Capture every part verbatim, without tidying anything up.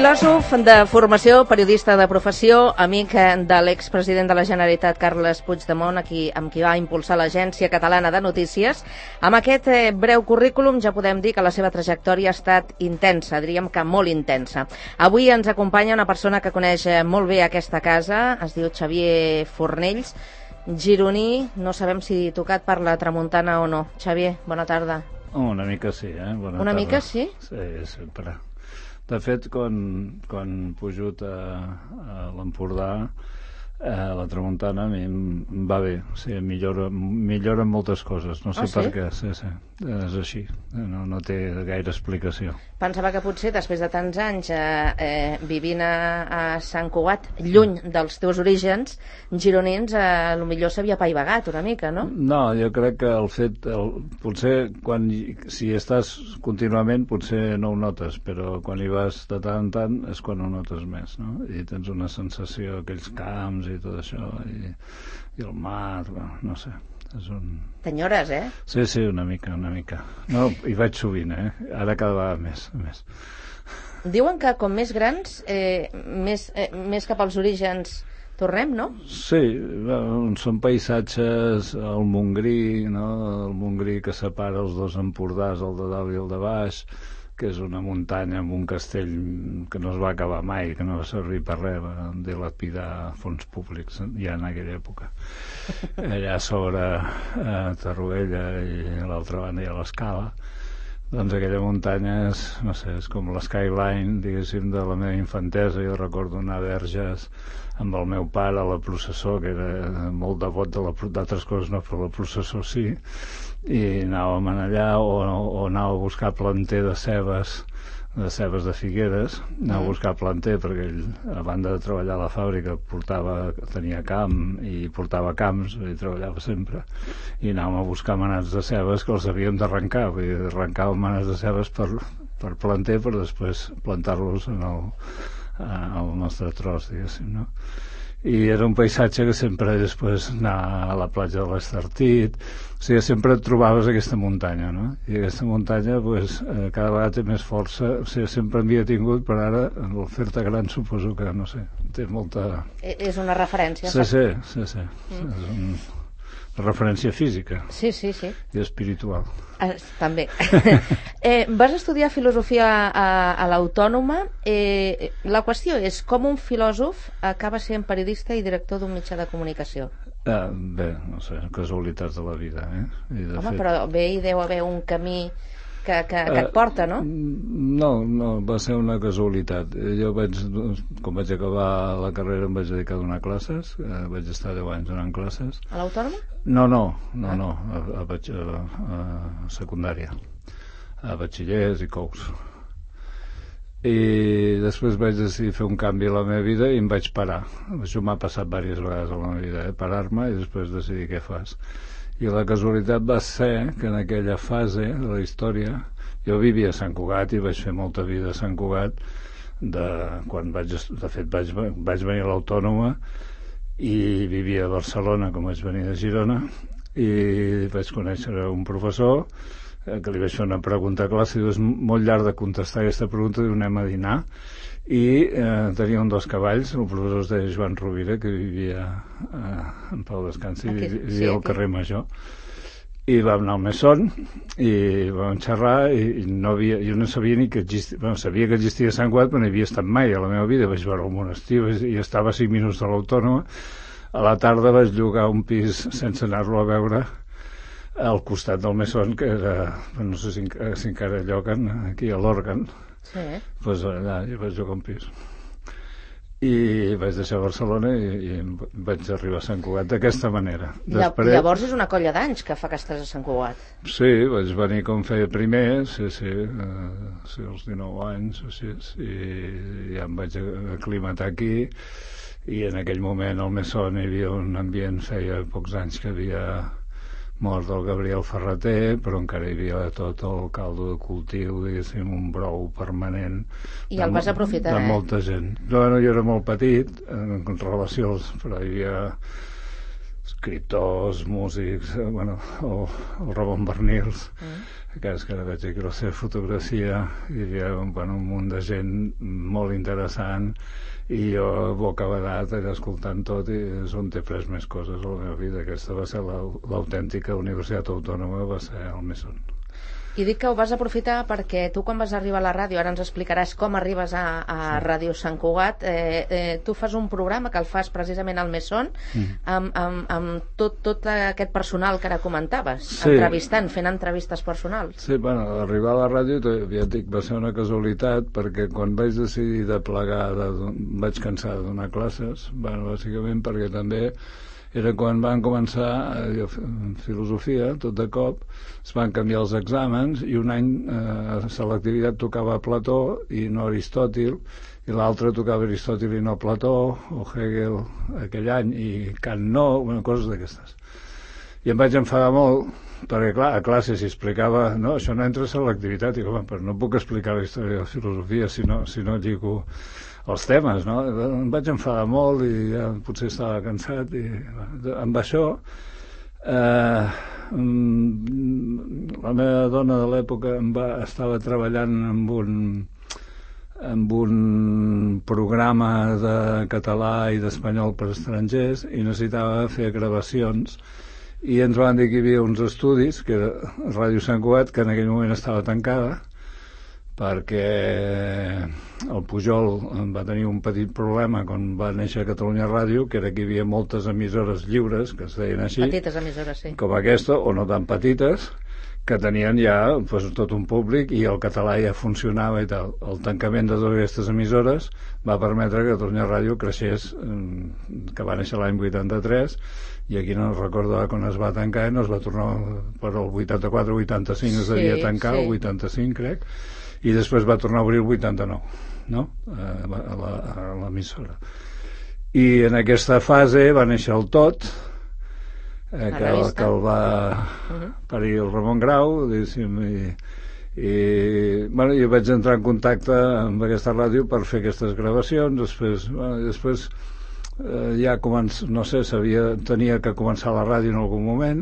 Filòsof de formació, periodista de professió, amic de l'expresident de la Generalitat, Carles Puigdemont, aquí, amb qui va impulsar l'Agència Catalana de Notícies. Amb aquest eh, breu currículum ja podem dir que la seva trajectòria ha estat intensa, diríem que molt intensa. Avui ens acompanya una persona que coneix molt bé aquesta casa, es diu Xavier Fornells, gironí, no sabem si tocat per la tramuntana o no. Xavier, bona tarda. Una mica sí, eh? Bona Una tarda. mica sí? Sí, sempre. De fet, quan, quan pujo a, a l'Empordà, eh, la tramuntana a mi em va bé. O sigui, millora, millora moltes coses. No sé oh, sí? per què. Sí, sí. És així. No, no té gaire explicació. Pensava que potser després de tants anys eh, eh, vivint a, a Sant Cugat, lluny dels teus orígens gironins, eh, potser s'havia apaivagat una mica, no? No, jo crec que el fet... El, potser quan, si estàs contínuament potser no ho notes, però quan hi vas de tant en tant és quan ho notes més, no? I tens una sensació, aquells camps i tot això, i, i el mar, no sé... És un... T'enyores, eh? Sí, sí, una mica, una mica. No, hi vaig sovint, eh? Ara cada vegada més, més. Diuen que com més grans, eh, més, eh, més cap als orígens tornem, no? Sí, són paisatges, el Montgrí, no? El Montgrí que separa els dos Empordàs, el de dalt i el de baix, que és una muntanya amb un castell que no es va acabar mai, que no va servir per res, va dilapidar fons públics ja en aquella època. Allà sobre eh, Torroella i a l'altra banda hi ha l'Escala. Doncs aquella muntanya és, no sé, és com l'skyline, diguéssim, de la meva infantesa. Jo recordo anar a Verges amb el meu pare a la processó, que era molt devot d'altres coses, no, però la processó sí, i anàvem allà, o, o anava a buscar planter de cebes, de cebes de Figueres, anava a buscar planter perquè ell, a banda de treballar a la fàbrica, portava, tenia camp i portava camps, i treballava sempre, i anàvem a buscar manats de cebes que els havíem d'arrencar, vull dir, arrencàvem manats de cebes per, per planter, per després plantar-los en el, el nostre tros, diguéssim, no? I era un paisatge que sempre després anar a la platja de l'Estartit, o sigui, sempre et trobaves aquesta muntanya, no? I aquesta muntanya, pues, eh, cada vegada té més força, o sigui, sempre havia tingut, però ara, en el fer-te gran, suposo que, no sé, té molta... És una referència. Sí, sí, sí, sí. Mm. És un... referència física. Sí, sí, sí. I espiritual. Ah, també. eh, vas estudiar filosofia a, a l'Autònoma. Eh, la qüestió és com un filòsof acaba sent periodista i director d'un mitjà de comunicació. Ah, bé, no sé, casualitats de la vida, eh? I de Home, fet... però bé, hi deu haver un camí que, que, que et porta, no? No, no, va ser una casualitat. Jo vaig, quan vaig acabar la carrera em vaig dedicar a donar classes, eh, vaig estar deu anys donant classes. A l'Autònoma? No, no, no, ah. no, a, a, a, a secundària, a batxillers i cous. I després vaig decidir fer un canvi a la meva vida i em vaig parar. Això m'ha passat diverses vegades a la meva vida, eh? Parar-me i després decidir què fas. I la casualitat va ser que en aquella fase de la història jo vivia a Sant Cugat i vaig fer molta vida a Sant Cugat de, quan vaig, de fet vaig, vaig venir a l'Autònoma i vivia a Barcelona com vaig venir de Girona i vaig conèixer un professor que li vaig fer una pregunta a classe i diu, és molt llarg de contestar aquesta pregunta, diu, anem a dinar i eh, tenia un dos cavalls, el professor es deia Joan Rovira, que vivia eh, en Pau Descansi, okay, vivia sí, al carrer okay. Major, i vam anar al Mesón i vam xerrar i, i no havia, jo no sabia ni que existia, bueno, sabia que existia Sant Cugat, però no havia estat mai a la meva vida, vaig veure el monestir i estava a cinc minuts de l'Autònoma. A la tarda vaig llogar un pis sense anar-lo a veure al costat del Mesón, que era, no sé si, si encara lloguen, aquí a l'Òrgan. Sí. Pues allà jo vaig jugar un pis i vaig deixar Barcelona i, i vaig arribar a Sant Cugat d'aquesta manera. Després... Llavors és una colla d'anys que fa que estàs a Sant Cugat. Sí, vaig venir com feia primer, sí, sí, eh, sí als dinou anys o així, i ja em vaig aclimatar aquí i en aquell moment al Mesón hi havia un ambient, feia pocs anys que havia mort del Gabriel Ferrater, però encara hi havia tot el caldo de cultiu, diguéssim, un brou permanent. I el vas aprofitar, de eh? molta gent. Bueno, jo era molt petit, en relació, però hi havia escriptors, músics, bueno, el, el Ramon Bernils, mm. que és que ara veig aquí la seva fotografia, hi havia bueno, un munt de gent molt interessant, i jo bocabadat allà escoltant tot, i és on he pres més coses a la meva vida. Aquesta va ser l'autèntica Universitat Autònoma, va ser el Mesón. I dic que ho vas aprofitar perquè tu, quan vas arribar a la ràdio, ara ens explicaràs com arribes a, a sí. Ràdio Sant Cugat, eh, eh, tu fas un programa que el fas precisament al Mesón, mm. amb, amb, amb tot, tot aquest personal que ara comentaves, sí. entrevistant, fent entrevistes personals. Sí, bueno, arribar a la ràdio, ja et dic, va ser una casualitat, perquè quan vaig decidir de plegar, de, vaig cansar de donar classes, bueno, bàsicament perquè també era quan van començar eh, filosofia, tot de cop, es van canviar els exàmens, i un any eh, selectivitat tocava Plató i no Aristòtil, i l'altre tocava Aristòtil i no Plató, o Hegel aquell any, i Kant no, bueno, coses d'aquestes. I em vaig enfadar molt, perquè clar, a classe s'hi explicava, no, això no entra a selectivitat, i com, però no puc explicar la història de la filosofia si no, si no lligo els temes, no? Em vaig enfadar molt i ja potser estava cansat, i amb això eh, la meva dona de l'època em va, estava treballant amb un amb un programa de català i d'espanyol per estrangers, i necessitava fer gravacions, i ens van dir que hi havia uns estudis, que era Ràdio Sant Cugat, que en aquell moment estava tancada, perquè el Pujol va tenir un petit problema quan va néixer a Catalunya Ràdio, que era que hi havia moltes emissores lliures, que es deien així, petites emissores, sí, com aquesta, o no tan petites, que tenien ja pues, tot un públic, i el català ja funcionava i tal. El tancament de totes aquestes emissores va permetre que Catalunya Ràdio creixés, que va néixer l'any vuitanta-tres, i aquí no recordo quan es va tancar, i no es va tornar per el vuitanta-quatre vuitanta-cinc, es devia tancar, sí. El vuitanta-cinc, crec, i després va tornar a obrir el vuitanta-nou, no? A l'emissora. I en aquesta fase va néixer el Tot, eh, que, el, que el va parir el Ramon Grau, diguéssim, i, i bueno, jo vaig entrar en contacte amb aquesta ràdio per fer aquestes gravacions. Després, bueno, després eh, ja començ, no sé, sabia, tenia que començar la ràdio en algun moment,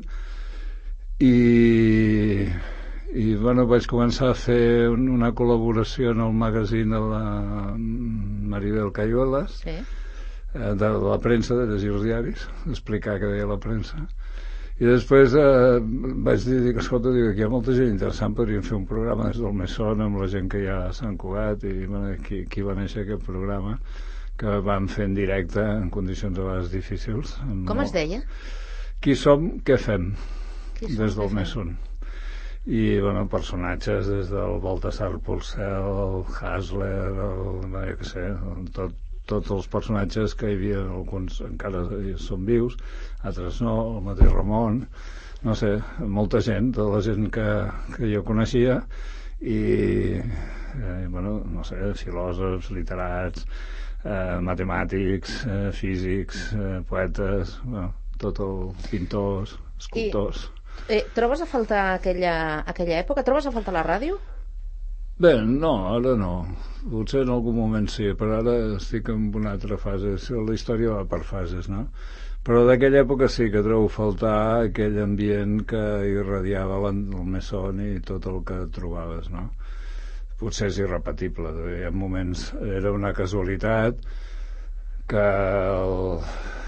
i i bueno, vaig començar a fer una col·laboració en el magazín de la Maribel Cayuelas, sí. eh, de la premsa, de llegir els diaris, d'explicar què deia la premsa, i després eh, vaig dir, dic, escolta, dic, aquí hi ha molta gent interessant, podríem fer un programa des del Mesón amb la gent que hi ha a Sant Cugat, i bueno, aquí, aquí va néixer aquest programa que vam fer en directe en condicions a vegades difícils. Com es deia? Qui som, què fem? Qui som, des del Mesón. I, bueno, personatges des del Baltasar Porcel, el Hasler, el, no, jo què sé, tot, tots els personatges que hi havia, alguns encara són vius, altres no, el mateix Ramon, no sé, molta gent, tota la gent que, que jo coneixia, i, eh, bueno, no sé, filòsofs, literats, eh, matemàtics, eh, físics, eh, poetes, bueno, tot el pintors, escultors. I... Eh, trobes a faltar aquella, aquella època? Trobes a faltar la ràdio? Bé, no, ara no. Potser en algun moment sí, però ara estic en una altra fase. La història va per fases, no? Però d'aquella època sí que trobo faltar aquell ambient que irradiava el Mesón i tot el que trobaves, no? Potser és irrepetible. Hi ha moments... Era una casualitat que el...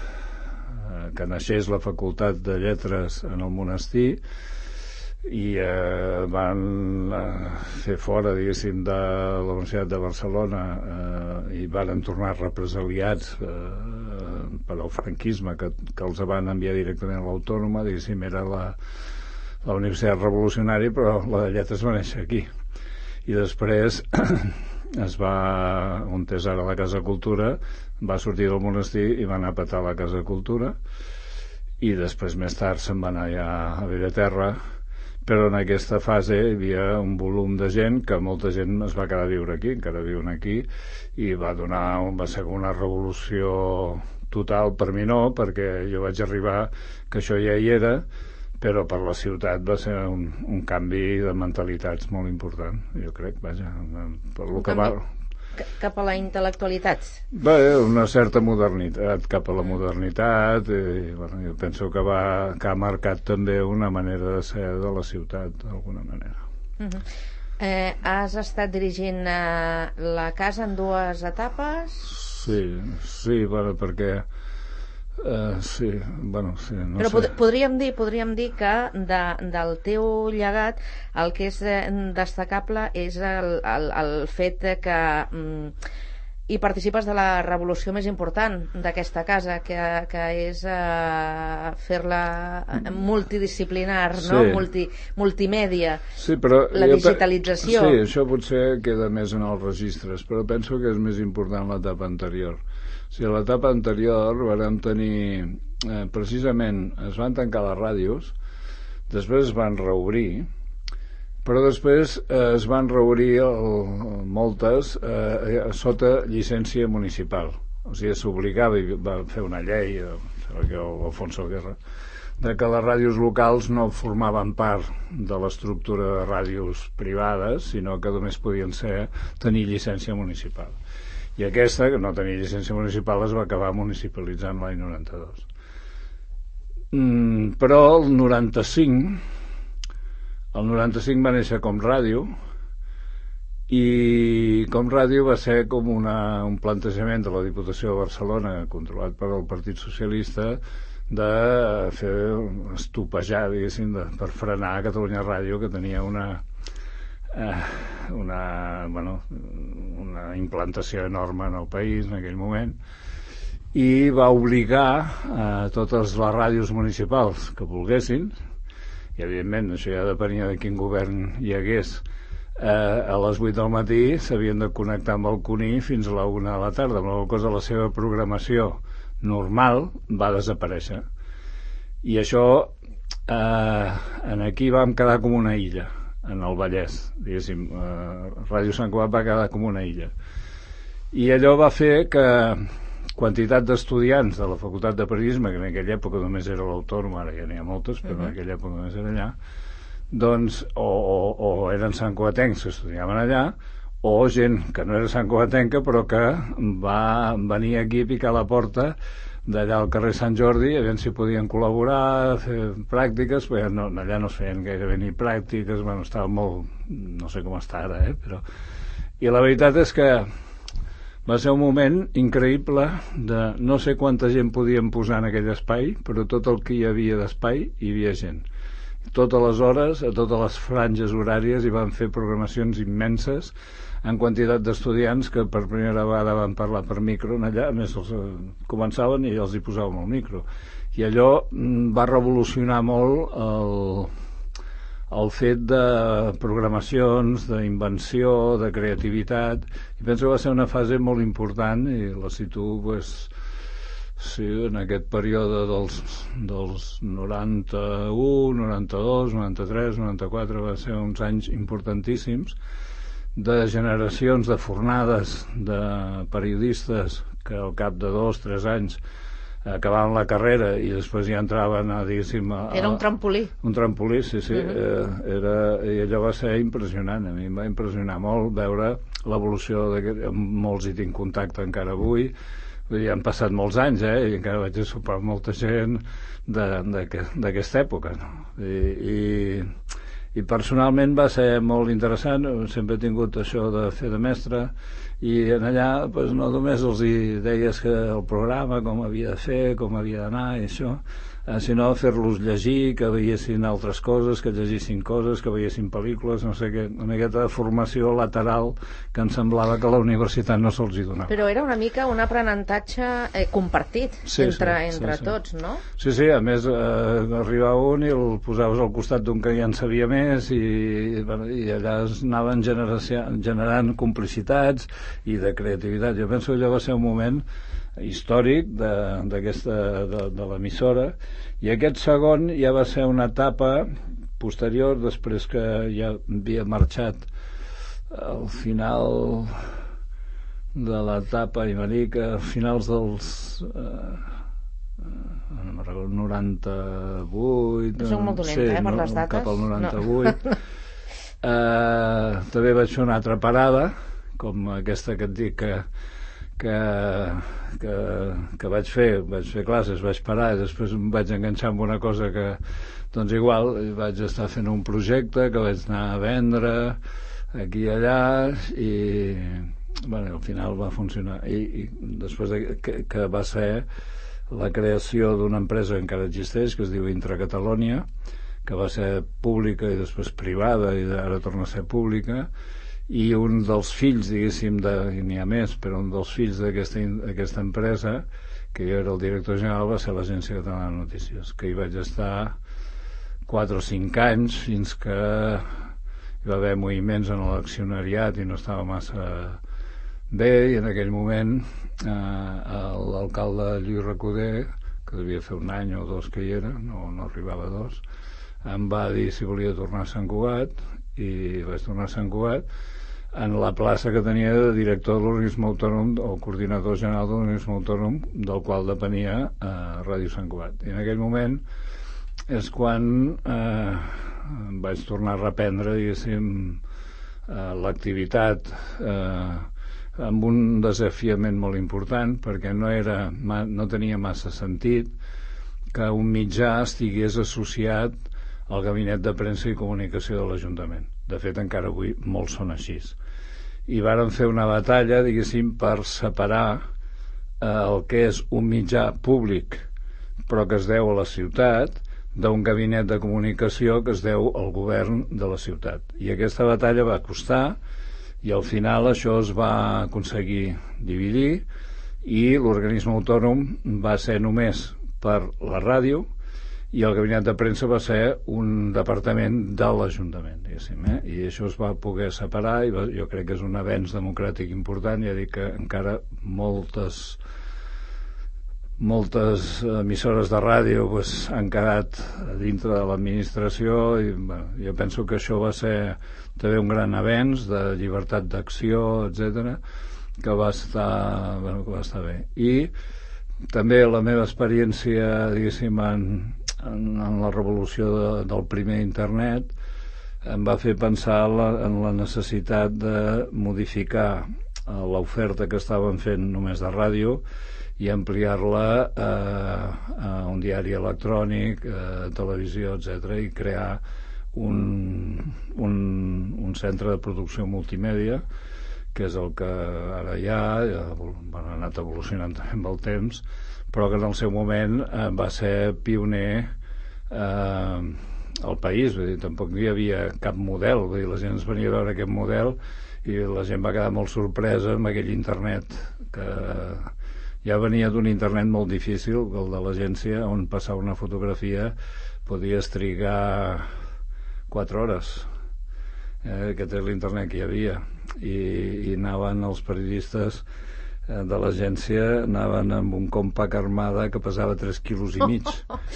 que naixés la Facultat de Lletres en el monestir, i eh, van eh, fer fora, diguéssim, de la Universitat de Barcelona, eh, i van tornar represaliats eh, per al franquisme, que, que els van enviar directament a l'Autònoma, diguéssim, era la, la Universitat Revolucionària, però la de Lletres va néixer aquí. I després es va, on és ara la Casa Cultura, va sortir del monestir i va anar a petar la Casa Cultura, i després més tard se'n va anar ja a Bellaterra, però en aquesta fase hi havia un volum de gent que molta gent es va quedar a viure aquí, encara viuen aquí, i va donar, va ser una revolució total. Per mi no, perquè jo vaig arribar que això ja hi era, però per la ciutat va ser un, un canvi de mentalitats molt important, jo crec, vaja, per lo que va... Cap a la intel·lectualitat? Bé, una certa modernitat, cap a la modernitat, i bueno, jo penso que, va, que ha marcat també una manera de ser de la ciutat, d'alguna manera. Uh-huh. Eh, has estat dirigint eh, la casa en dues etapes? Sí, sí, bueno, perquè Uh, sí, bueno, sí, no Però sé. pod podríem dir, podríem dir que de, del teu llegat el que és eh, destacable és el, el, el fet que mm, hi participes de la revolució més important d'aquesta casa, que, que és eh, fer-la multidisciplinar, Sí. no? Multi, multimèdia, Sí, però la jo pe- digitalització. Sí, això potser queda més en els registres, però penso que és més important l'etapa anterior. O sigui, a l'etapa anterior vam tenir, eh, precisament, es van tancar les ràdios, després es van reobrir, però després eh, es van reobrir el, moltes eh, sota llicència municipal. O sigui, s'obligava, i va fer una llei, eh, Alfonso Guerra, de que les ràdios locals no formaven part de l'estructura de ràdios privades, sinó que només podien ser tenir llicència municipal. I aquesta, que no tenia llicència municipal, es va acabar municipalitzant l'any noranta-dos. Mm, però el noranta-cinc, el noranta-cinc va néixer Com Ràdio, i Com Ràdio va ser com una, un plantejament de la Diputació de Barcelona, controlat per el Partit Socialista, de fer estopejar, diguéssim, de, per frenar a Catalunya Ràdio, que tenia una eh, una, bueno, una implantació enorme en el país en aquell moment, i va obligar a totes les ràdios municipals que volguessin, i evidentment això ja depenia de quin govern hi hagués, eh, a les vuit del matí s'havien de connectar amb el Cuní fins a la una de la tarda, amb la qual cosa la seva programació normal va desaparèixer. I això eh, en aquí vam quedar com una illa, en el Vallès, diguéssim. eh, Ràdio Sant Cugat va quedar com una illa, i allò va fer que quantitat d'estudiants de la Facultat de Periodisme, que en aquella època només era l'Autònom, ara ja n'hi ha moltes, però uh-huh. en aquella època només era allà, doncs o, o, o eren santcugatencs que estudiaven allà, o gent que no era santcugatenca però que va venir aquí a picar la porta d'allà al carrer Sant Jordi, a veure si podien col·laborar, fer pràctiques, perquè no, allà no es feien gairebé ni pràctiques, bueno, estava molt, no sé com està ara, eh, però... I la veritat és que va ser un moment increïble de no sé quanta gent podíem posar en aquell espai, però tot el que hi havia d'espai hi havia gent. Totes les hores, a totes les franges horàries, hi van fer programacions immenses en quantitat d'estudiants que per primera vegada van parlar per micro en allà, a més els, eh, començaven i els hi posàvem el micro, i allò mm, va revolucionar molt el, el fet de programacions, d'invenció, de creativitat, i penso que va ser una fase molt important, i la situo pues, sí, en aquest període dels, dels noranta-u, noranta-dos, noranta-tres, noranta-quatre, va ser uns anys importantíssims, de generacions de fornades de periodistes que al cap de dos, tres anys acabaven la carrera i després ja entraven a, diguéssim... A, era un trampolí. Un trampolí, sí, sí. Uh-huh. eh, era, i allò va ser impressionant. A mi em va impressionar molt veure l'evolució d'aquest... Molts hi tinc contacte encara avui. Vull dir, han passat molts anys, eh? I encara vaig a sopar amb molta gent d'aquesta època, no? I... i i personalment va ser molt interessant, sempre he tingut això de fer de mestre, i en allà pues, no només els hi deies que el programa, com havia de fer, com havia d'anar i això, eh, sinó fer-los llegir, que veiessin altres coses, que llegissin coses, que veiessin pel·lícules, no sé què, una miqueta de formació lateral que em semblava que la universitat no se'ls hi donava. Però era una mica un aprenentatge eh, compartit sí, entre, sí, entre sí, tots, sí. no? Sí, sí, a més eh, arribava un i el posaves al costat d'un que ja en sabia més, i, i allà es anaven generant complicitats i de creativitat. Jo penso que allò va ser un moment històric de, d'aquesta, de, de l'emissora, i aquest segon ja va ser una etapa posterior, després que ja havia marxat al final de l'etapa ibèrica, a finals dels eh, no me'n recordo, noranta-vuit, soc molt dolenta, sí, eh, per les dates, cap al noranta-vuit, no. eh, també vaig fer una altra parada com aquesta que et dic que Que, que, que vaig fer, vaig fer classes, vaig parar i després em vaig enganxar amb una cosa que Doncs igual, vaig estar fent un projecte que vaig anar a vendre aquí i allà i bueno, al final va funcionar i, i després de, que, que va ser la creació d'una empresa que encara existeix, que es diu Intracatalònia, que va ser pública i després privada i ara torna a ser pública, i un dels fills, diguéssim, de, i n'hi ha més, però un dels fills d'aquesta empresa, que jo era el director general, va ser l'Agència Catalana de Notícies, que hi vaig estar quatre o cinc anys fins que hi va haver moviments en l'accionariat i no estava massa bé, i en aquell moment eh, l'alcalde Lluís Recoder, que devia fer un any o dos que hi era, no, no arribava a dos, em va dir si volia tornar a Sant Cugat, i vaig tornar a Sant Cugat en la plaça que tenia de director de l'organisme autònom o coordinador general de l'organisme autònom del qual depenia eh, Ràdio Sant Cugat. I en aquell moment és quan eh, vaig tornar a reprendre, diguéssim, eh, l'activitat eh, amb un desafiament molt important, perquè no, era, no tenia massa sentit que un mitjà estigués associat al gabinet de premsa i comunicació de l'Ajuntament. De fet, encara avui molts són així. I vàrem fer una batalla, diguéssim, per separar eh, el que és un mitjà públic però que es deu a la ciutat d'un gabinet de comunicació que es deu al govern de la ciutat. I aquesta batalla va costar i al final això es va aconseguir dividir i l'organisme autònom va ser només per la ràdio i el gabinet de premsa va ser un departament de l'Ajuntament, diguéssim, eh? I això es va poder separar i va, jo crec que és un avenç democràtic important. Ja dic que encara moltes moltes emissores de ràdio pues, han quedat dintre de l'administració i bueno, jo penso que això va ser també un gran avenç de llibertat d'acció, etcètera, que va estar, bueno, que va estar bé. I també la meva experiència, diguéssim, en, en, en la revolució de, del primer internet em va fer pensar la, en la necessitat de modificar eh, l'oferta que estaven fent només de ràdio i ampliar-la eh, a un diari electrònic, eh, televisió, etcètera, i crear un, un, un centre de producció multimèdia, que és el que ara hi ha, ja, bueno, ha anat evolucionant també amb el temps, però que en el seu moment eh, va ser pioner eh, al país. Vull dir, tampoc hi havia cap model, vull dir, la gent es venia a veure aquest model i la gent va quedar molt sorpresa amb aquell internet que ja venia d'un internet molt difícil, el de l'agència, on passar una fotografia podies trigar quatre hores. Eh, aquest és l'internet que hi havia. I, i anaven els periodistes eh, de l'agència, anaven amb un Compaq Armada que pesava tres quilos i mig.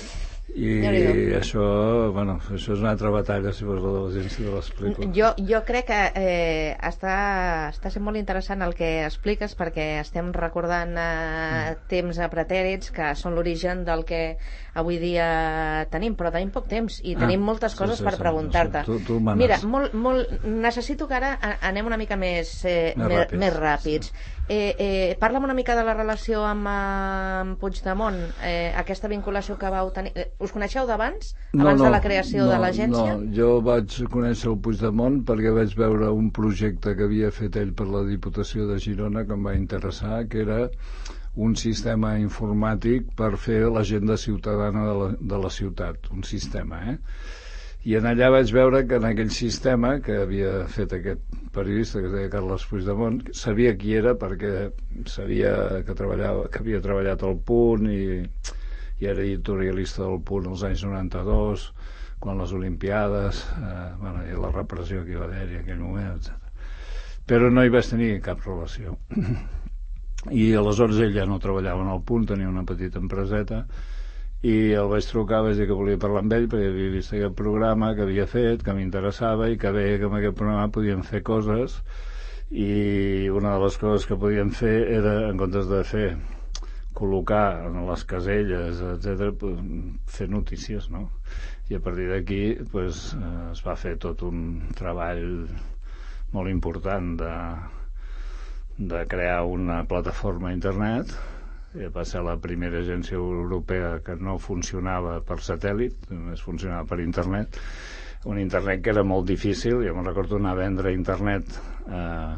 I això, bueno, això és una altra batalla, si vols, la de l'agència de l'explico. Jo, jo crec que eh, està, està sent molt interessant el que expliques, perquè estem recordant eh, mm. temps pretèrits que són l'origen del que avui dia tenim, però tenim poc temps i tenim ah, moltes coses sí, sí, per sí, preguntar-te. No sé, tu, tu Mira, molt, molt, necessito que ara anem una mica més, eh, més, ràpids. més ràpids. Sí. Eh, eh, parla'm una mica de la relació amb, amb Puigdemont, eh, aquesta vinculació que vau tenir. Us coneixeu d'abans? No, abans no, de la creació no, de l'agència? No, jo vaig conèixer el Puigdemont perquè vaig veure un projecte que havia fet ell per la Diputació de Girona que em va interessar, que era un sistema informàtic per fer l'agenda ciutadana de la, de la ciutat, un sistema, eh? I en allà vaig veure que en aquell sistema que havia fet aquest periodista que es deia Carles Puigdemont, sabia qui era perquè sabia que treballava, que havia treballat al Punt i, i era editorialista del Punt als anys noranta-dos, quan les Olimpiades, eh, bueno, i la repressió que hi va haver-hi en aquell moment, etcètera. Però no hi vaig tenir cap relació. I aleshores ell ja no treballava en el Punt, tenia una petita empreseta, i el vaig trucar, vaig dir que volia parlar amb ell perquè havia vist aquest programa que havia fet, que m'interessava i que veia que amb aquest programa podíem fer coses, i una de les coses que podíem fer era, en comptes de fer col·locar en les caselles, etcètera, fer notícies, no? I a partir d'aquí pues, es va fer tot un treball molt important de, de crear una plataforma a internet va ser la primera agència europea que no funcionava per satèl·lit, només funcionava per internet, un internet que era molt difícil. Jo me'n recordo anar a vendre internet eh,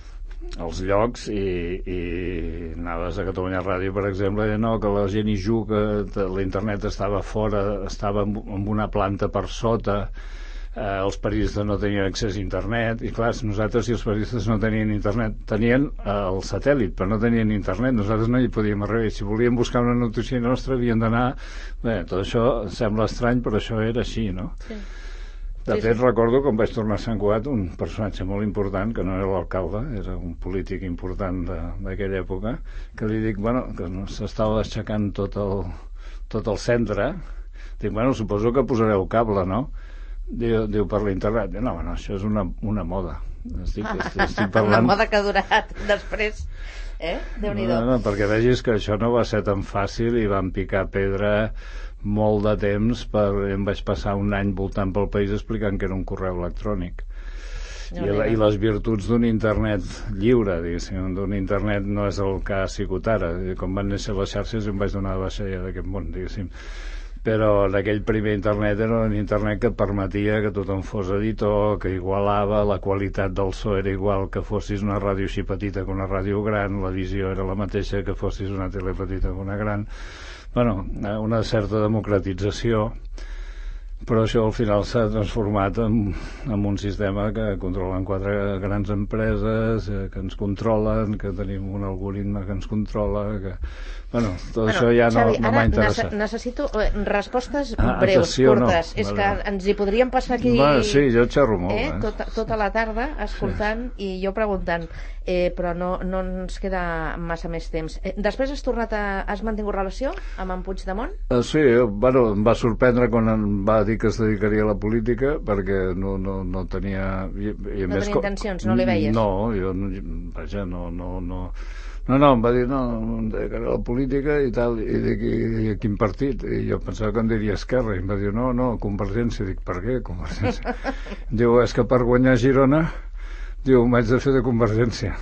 als llocs i, i anaves a Catalunya Ràdio, per exemple, i no, que la gent hi juga, l'internet estava fora, estava en una planta per sota, eh, els periodistes no tenien accés a internet, i clar, nosaltres, si els periodistes no tenien internet, tenien eh, el satèl·lit, però no tenien internet, nosaltres no hi podíem arribar, i si volíem buscar una notícia nostra havien d'anar... Bé, tot això sembla estrany, però això era així, no? Sí. De fet, sí, sí. Recordo quan vaig tornar a Sant Cugat, un personatge molt important, que no era l'alcalde, era un polític important d'aquella època, que li dic, bueno, que no s'estava aixecant tot el, tot el centre. Dic, bueno, suposo que posareu cable, no? Diu, diu per l'internet. No, bueno, això és una, una moda. Estic, estic, estic parlant... Una moda que ha durat després. Eh? Déu-n'hi-do. No, no, perquè vegis que això no va ser tan fàcil i van picar pedra molt de temps. Per... Em vaig passar un any voltant pel país explicant que era un correu electrònic. No, I, la, I les virtuts d'un internet lliure, diguéssim, d'un internet no és el que ha sigut ara. Com van néixer les xarxes em vaig donar de baixa ja d'aquest món, diguéssim. Però d'aquell primer internet era un internet que et permetia que tothom fos editor, que igualava, la qualitat del so era igual que fossis una ràdio així petita que una ràdio gran, la visió era la mateixa que fossis una tele petita que una gran. Bueno, una certa democratització, però això al final s'ha transformat en, en un sistema que controlen quatre grans empreses, que ens controlen, que tenim un algoritme que ens controla, que... Bueno, tot bueno, això ja no, Xavi, no m'ha interessat. Nece necessito respostes ah, breus, atenció, curtes. No. És vale. Que ens hi podríem passar aquí... Va, sí, jo xerro molt. Eh? Eh? Tota, tota la tarda escoltant sí. I jo preguntant, eh, però no, no ens queda massa més temps. Eh, després has tornat a... Has mantingut relació amb en Puigdemont? Uh, sí, bueno, em va sorprendre quan em va dir que es dedicaria a la política, perquè no, no, no tenia... I, i no més tenia intencions, no li veies? No, jo, vaja, no... no, no No, no, em va dir, no, em dedicaré a la política i tal, i dic, i a quin partit? I jo pensava que em diria Esquerra, i em va dir, no, no, Convergència. Dic, per què Convergència? Diu, és que per guanyar Girona, diu, m'haig de fer de Convergència.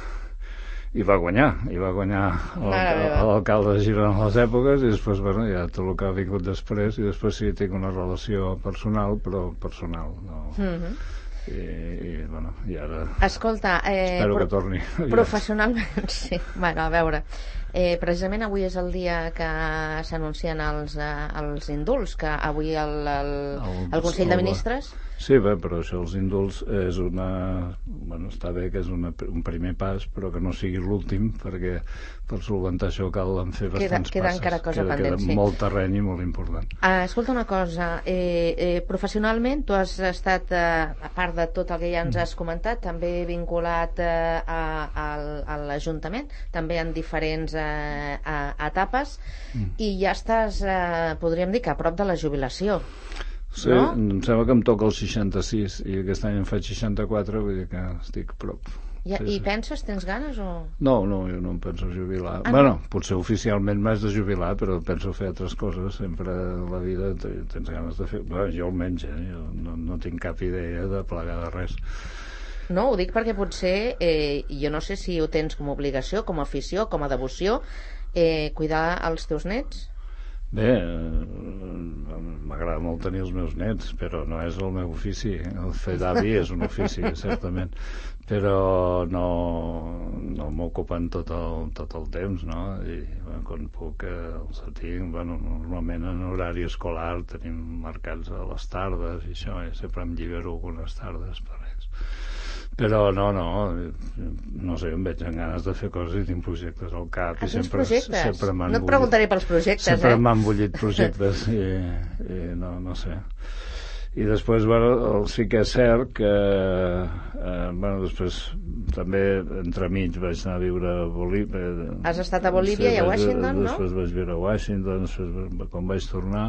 I va guanyar, i va guanyar l'alcalde de Girona a les èpoques, i després, bueno, ja tot el que ha vingut després, i després sí, tinc una relació personal, però personal, no... Mm-hmm. I, i, bueno, i ara escolta, eh, espero que torni professionalment, sí, bueno, a veure eh, precisament avui és el dia que s'anuncien els, eh, els indults, que avui el, el, el, el Consell de Ministres sí, bé, però això els indults és una... Bueno, està bé que és una, un primer pas, però que no sigui l'últim, perquè per solventar això cal fer bastants queda, queda passes. Encara cosa queda, pendent, queda sí. molt terreny i molt important. Uh, escolta una cosa, eh, eh, professionalment tu has estat, eh, a part de tot el que ja ens has comentat, també vinculat eh, a, a, a l'Ajuntament, també en diferents eh, a, etapes, mm. i ja estàs, eh, podríem dir que a prop de la jubilació. Sí, no? Em sembla que em toca el seixanta-sis i aquest any em faig seixanta-quatre, vull dir que estic a prop. Ja, sí, I sí. Penses, tens ganes o...? No, no, jo no em penso jubilar. Ah, bueno, no? Potser oficialment m'has de jubilar, però penso fer altres coses. Sempre a la vida tens ganes de fer... Bueno, jo almenys, eh? Jo no, no tinc cap idea de plegar de res. No, ho dic perquè potser, eh, jo no sé si ho tens com a obligació, com a afició, com a devoció, eh, cuidar els teus nets? Bé, m'agrada molt tenir els meus nets, però no és el meu ofici. El fer d'avi és un ofici, certament, però no, no m'ocupen tot el, tot el temps, no? I bueno, quan puc els tinc, bueno, normalment en horari escolar tenim marcats a les tardes i això, i sempre em llibero algunes tardes per ells. Però no, no, no sé, em veig amb ganes de fer coses i tinc projectes al cap. Ah, i sempre, sempre no et preguntaré pels projectes, sempre eh? Sempre m'han bullit projectes i, i no, no sé. I després, bueno, sí que és cert que, eh, bueno, després també entremig vaig anar a viure a Bolívia. Has estat a Bolívia i a Washington, no? Després vaig viure a Washington, després quan vaig tornar...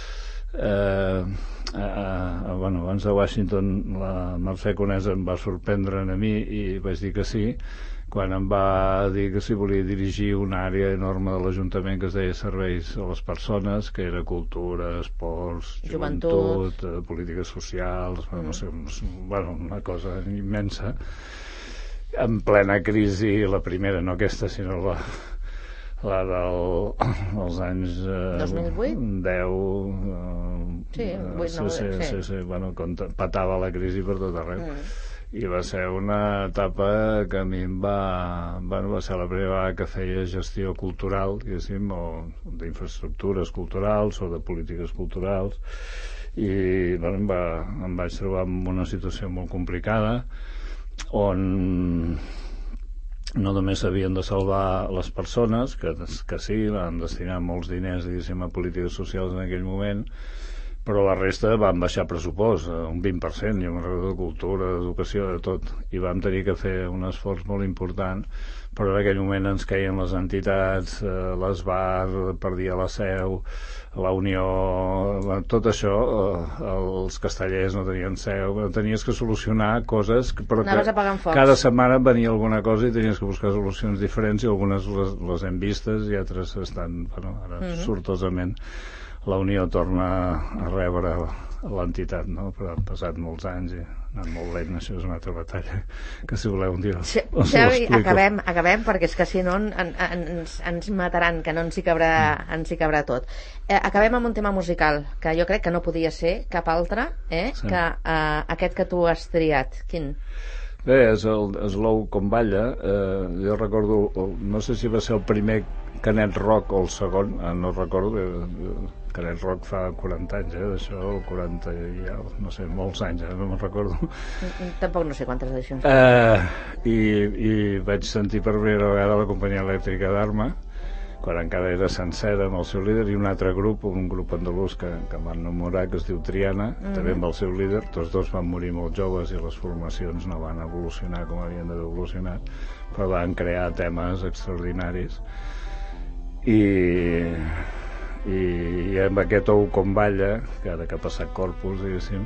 Eh, eh, eh, bueno, abans de Washington la Mercè Conesa em va sorprendre a mi i vaig dir que sí quan em va dir que si volia dirigir una àrea enorme de l'Ajuntament que es deia Serveis a les Persones, que era cultura, esports, joventut, joventut eh, polítiques socials, mm. no sé, bueno, una cosa immensa en plena crisi, la primera, no aquesta sinó la la dels anys eh, dos mil vuit? deu eh, sí, vuit, sí, nou, sí, sí. sí, sí, bueno, quan patava la crisi per tot arreu. Mm. I va ser una etapa que a mi em va... Bueno, va ser la primera vegada que feia gestió cultural, diguéssim, o d'infraestructures culturals o de polítiques culturals, i bueno, em, va, em vaig trobar en una situació molt complicada, on no només havien de salvar les persones, que, que sí, van destinar molts diners, diguéssim, a polítiques socials en aquell moment, però la resta van baixar pressupost, un vint per cent, jo me'n recordo, de cultura, d'educació, de tot, i vam tenir que fer un esforç molt important, però en aquell moment ens queien les entitats, eh, les bar, perdia la seu, la Unió, tot això, eh, els castellers no tenien seu, tenies que solucionar coses, però Anaves que cada setmana venia alguna cosa i tenies que buscar solucions diferents, i algunes les, les hem vistes i altres estan, bueno, ara mm-hmm. sortosament la Unió torna a rebre l'entitat, no? Però han passat molts anys i ha anat molt lent, això és una altra batalla que si voleu un dia us Xavi, l'explico. acabem, acabem perquè és que si no en, en, ens, ens mataran, que no ens hi cabrà, mm. ens hi cabrà tot. Eh, acabem amb un tema musical que jo crec que no podia ser cap altre eh, sí. que eh, aquest que tu has triat. Quin? Bé, és el Slow com balla. Eh, jo recordo, no sé si va ser el primer Canet Rock o el segon, eh, no recordo. Eh, Canet Rock fa quaranta anys, eh, d'això, quaranta i ja, no sé, molts anys, eh, no me'n recordo. Tampoc no sé quantes edicions. Eh, i, I vaig sentir per primera vegada la companyia elèctrica d'Arma, quan encara era sencera amb el seu líder, i un altre grup, un grup andalús que, que m'ha enamorat, que es diu Triana, mm-hmm. també amb el seu líder. Tots dos van morir molt joves i les formacions no van evolucionar com havien d'haver evolucionat, però van crear temes extraordinaris. I, i, i amb aquest Ou com balla, que ara que ha passat Corpus, diguéssim,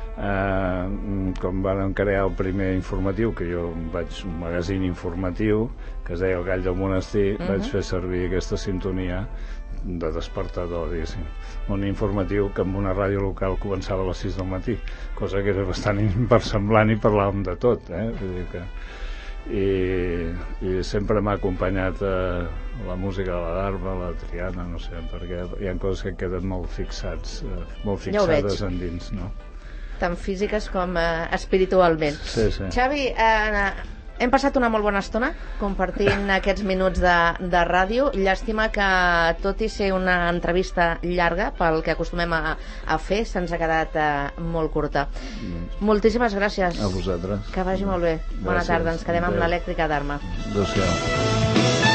eh, com van crear el primer informatiu, que jo vaig, un magazín informatiu que es deia El Gall del Monestir, uh-huh. vaig fer servir aquesta sintonia de despertador, diguéssim, un informatiu que amb una ràdio local començava a les sis del matí, cosa que era bastant inversemblant, i parlàvem de tot, eh? Vull dir que i, i sempre m'ha acompanyat eh, la música de la Darba, la Triana, no sé, perquè hi ha coses que queden molt fixats, eh, molt fixades ja endins, no? Tant físiques com eh, espiritualment. Sí, sí. Xavi, eh, hem passat una molt bona estona compartint aquests minuts de, de ràdio. Llàstima que, tot i ser una entrevista llarga pel que acostumem a, a fer, se'ns ha quedat eh, molt curta. Mm. Moltíssimes gràcies. A vosaltres. Que vagi molt bé. Bona Gràcies. tarda. Ens quedem amb l'elèctrica d'Arma. Adéu-siau.